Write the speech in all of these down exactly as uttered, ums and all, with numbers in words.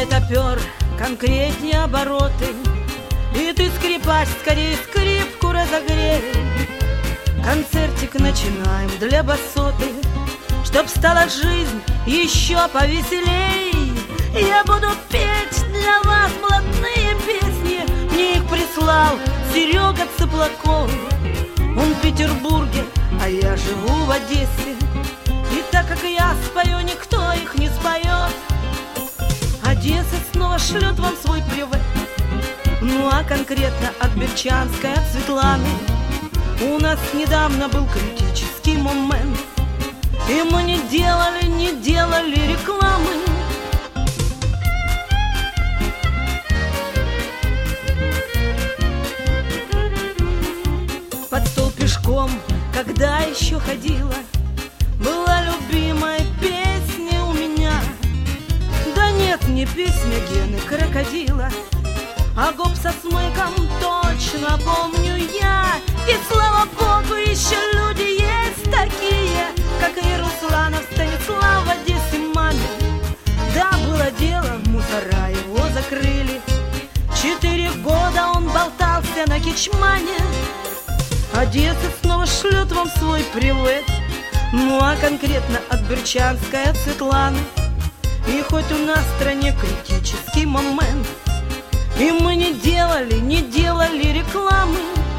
Битопер, конкретнее обороты, и ты, скрипач, скорее скрипку разогрей. Концертик начинаем для басоты, чтоб стала жизнь еще повеселей. Я буду петь для вас блатные песни, мне их прислал Серега Цыплаков. Он в Петербурге, а я живу в Одессе, и так как я спою, никто их не споет. Одесса снова шлет вам свой привет, ну а конкретно от Берчанской, от Светланы. У нас недавно был критический момент, и мы не делали, не делали рекламы. Под стол пешком, когда еще ходила, была любимая песня у меня. Да нет, не песня Гены Крокодила, а гоп со смыком точно помню я. И слава богу, еще люди есть такие, как и Русланов Станислав в Одессе маме. Да, было дело, мусора его закрыли. Четыре года он болтался на Кичмане. Одесса снова шлет вам свой привет, ну а конкретно от Берчанской, от Светланы. И хоть у нас в стране критический момент, и мы не делали, не делали рекламы.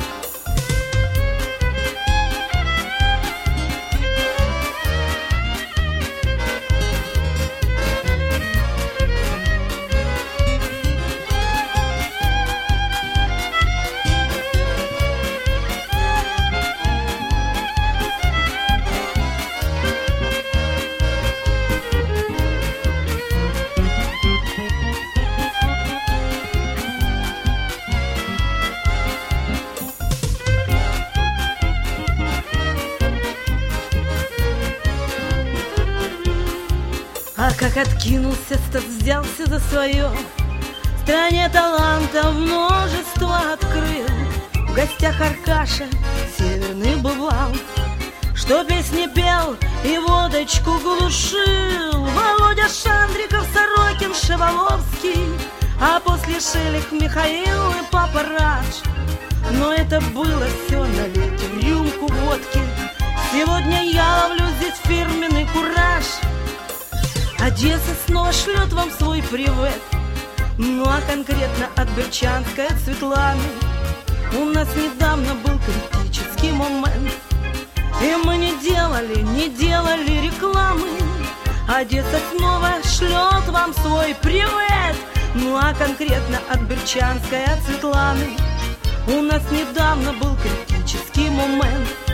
А как откинулся, стат взялся за свое, в стране талантов множество открыл. В гостях Аркаша северный бывал, что песни пел и водочку глушил. Володя Шандриков, Сорокин, Шеваловский, а после Шелех, Михаил и Папа Радж. Но это было все налейте в рюмку водки. Сегодня я ловлю здесь фирменный кураж. Одесса снова шлет вам свой привет, ну а конкретно от Берчанской, от Светланы. У нас недавно был критический момент, и мы не делали, не делали рекламы. Одесса снова шлет вам свой привет, ну а конкретно от Берчанской, от Светланы. У нас недавно был критический момент,